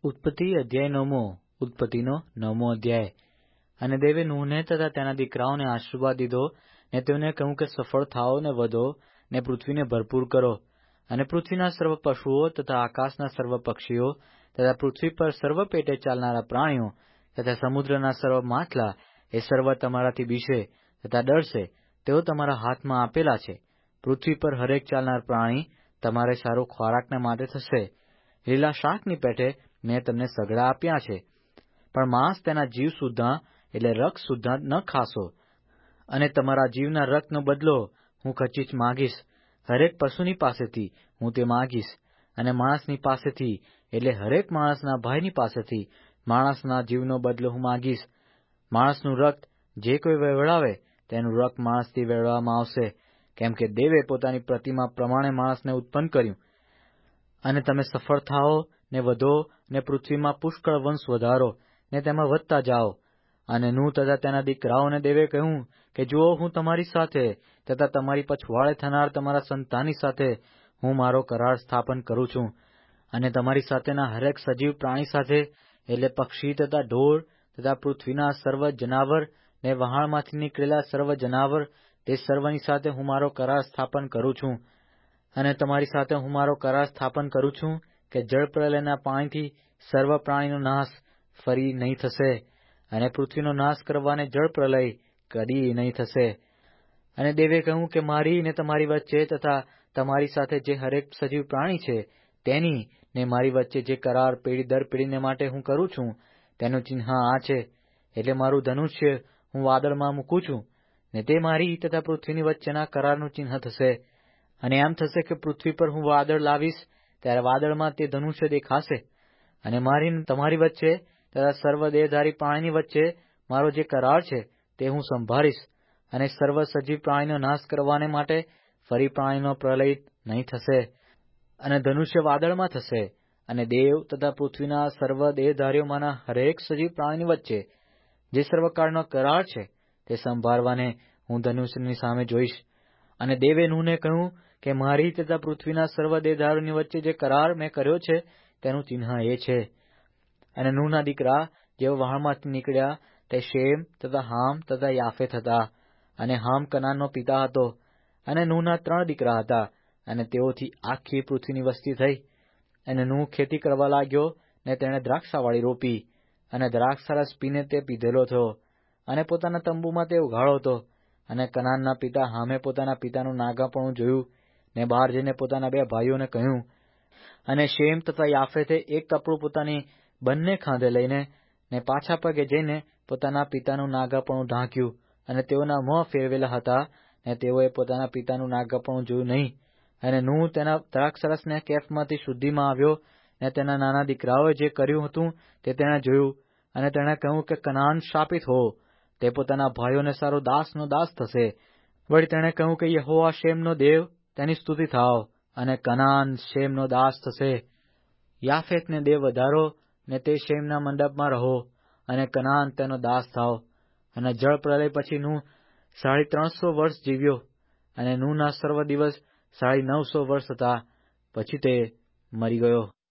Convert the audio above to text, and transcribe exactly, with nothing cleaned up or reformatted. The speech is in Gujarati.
ઉત્પત્તિ અધ્યાય નવમો ઉત્પત્તિનો નવમો અધ્યાય. અને દેવે નૂહને તથા તેના દીકરાઓને આશીર્વાદ દીધો ને તેઓને કહ્યું કે સફળ થાઓ ને વધો ને પૃથ્વીને ભરપૂર કરો. અને પૃથ્વીના સર્વ પશુઓ તથા આકાશના સર્વ પક્ષીઓ તથા પૃથ્વી પર સર્વ પેટે ચાલનારા પ્રાણીઓ તથા સમુદ્રના સર્વ માછલા એ સર્વ તમારાથી બીશે તથા ડરશે. તેઓ તમારા હાથમાં આપેલા છે. પૃથ્વી પર હરેક ચાલનાર પ્રાણી તમારે સારો ખોરાકને માટે થશે. લીલા શાકની પેટે મેં તમને સઘળા આપ્યા છે, પણ માંસ તેના જીવ સુદ્ધા એટલે રક્ત સુદ્ધા ન ખાશો. અને તમારા જીવના રક્તનો બદલો હું ખચીજ માગીશ. હરેક પશુની પાસેથી હું તે માગીશ, અને માણસની પાસેથી એટલે હરેક માણસના ભાઈની પાસેથી માણસના જીવનો બદલો હું માગીશ. માણસનું રક્ત જે કોઈ વેવડાવે તેનું રક્ત માણસથી વેવડાવવામાં આવશે, કેમ કે દેવે પોતાની પ્રતિમા પ્રમાણે માણસને ઉત્પન્ન કર્યું. અને તમે સફળ થાઓ ને વધો ને પૃથ્વીમાં પુષ્કળ વંશ વધારો ને તેમાં વધતા જાઓ. અને નૂહ તથા તેના દીકરાઓને દેવે કહ્યું કે જુઓ, હું તમારી સાથે તથા તમારી પછવાડે થનાર તમારા સંતાનની સાથે હું મારો કરાર સ્થાપન કરું છું. અને તમારી સાથેના હરેક સજીવ પ્રાણી સાથે એટલે પક્ષી તથા ઢોર તથા પૃથ્વીના સર્વ જનાવર ને વહાણમાંથી નીકળેલા સર્વ જનાવર તે સર્વની સાથે હું મારો કરાર સ્થાપન કરું છું. અને તમારી સાથે હું મારો કરાર સ્થાપન કરું છું કે જળપ્રલયના પાણીથી સર્વ પ્રાણીનો નાશ ફરી નહીં થશે, અને પૃથ્વીનો નાશ કરવાને જળપ્રલય કદી નહીં થશે. અને દેવે કહ્યું કે મારી ને તમારી વચ્ચે તથા તમારી સાથે જે હરેક સજીવ પ્રાણી છે તેની ને મારી વચ્ચે જે કરાર પેઢી દર પેઢીને માટે હું કરું છું તેનું ચિહ્ન આ છે. એટલે મારું ધનુષ્ય હું વાદળમાં મૂકું છું, ને તે મારી તથા પૃથ્વીની વચ્ચેના કરારનું ચિહ્ન થશે. અને એમ થશે કે પૃથ્વી પર હું વાદળ લાવીશ, ત્યારે વાદળમાં તે ધનુષ્ય દેખાશે. અને મારી તમારી વચ્ચે તથા સર્વ દેહધારી પ્રાણીની વચ્ચે મારો જે કરાર છે તે હું સંભાળીશ. અને સર્વ સજીવ પ્રાણીનો નાશ કરવાને માટે ફરી પ્રાણીનો પ્રલય નહીં થશે. અને ધનુષ્ય વાદળમાં થશે. અને દેવ તથા પૃથ્વીના સર્વ દેહધારીઓમાંના હરેક સજીવ પ્રાણીની વચ્ચે જે સર્વકાળનો કરાર છે તે સંભાળવાને હું ધનુષ્યની સામે જોઈશ. અને દેવે નૂહને કહ્યું કે મારી તથા પૃથ્વીના સર્વ દેહધારીઓની વચ્ચે જે કરાર મેં કર્યો છે તેનું ચિહ્ન એ છે. અને નૂહના દીકરા જેઓ વહાણમાંથી નીકળ્યા તે શેમ તથા હામ તથા યાફેત હતા. અને હામ કનાનનો પિતા હતો. અને નૂહના ત્રણ દીકરા હતા, અને તેઓથી આખી પૃથ્વીની વસ્તી થઈ. અને નૂહ ખેતી કરવા લાગ્યો, ને તેણે દ્રાક્ષાવાળી રોપી, અને દ્રાક્ષરસ પીને તે પીધેલો થયો, અને પોતાના તંબુમાં તે ઉઘાડો હતો. અને કનાનના પિતા હામે પોતાના પિતાનું નાગાપણું જોયું, ને બહાર જઈને પોતાના બે ભાઈઓને કહ્યું. અને શેમ તથા યાફેતે એક કપડું પોતાની બંને ખાંધે લઈને ને પાછા પગે જઈને પોતાના પિતાનું નાગાપણું ઢાંક્યું. અને તેઓના મોં ફેરવેલા હતા, ને તેઓએ પોતાના પિતાનું નાગાપણું જોયું નહીં. અને નૂહ તેના દ્રાક્ષરસને કેફમાંથી શુદ્ધિમાં આવ્યો, ને તેના નાના દીકરાઓએ જે કર્યું હતું તે તેણે જોયું. અને તેણે કહ્યું કે કનાન શાપિત હો, તે પોતાના ભાઈઓને સારો દાસનો દાસ થશે. વળી તેણે કહ્યું કે યહોવા શેમનો દેવ, તેની સ્તુતિ થાવ, અને કનાન શેમનો દાસ થશે. યાફેતને દેવ વધારો, ને તે શેમના મંડપમાં રહો, અને કનાન તેનો દાસ થાવ. અને જળ પ્રલય પછી નૂહ સાડી ત્રણસો વર્ષ જીવ્યો. અને નૂહના સર્વ દિવસ સાડી નવસો વર્ષ હતા. પછી તે મરી ગયો.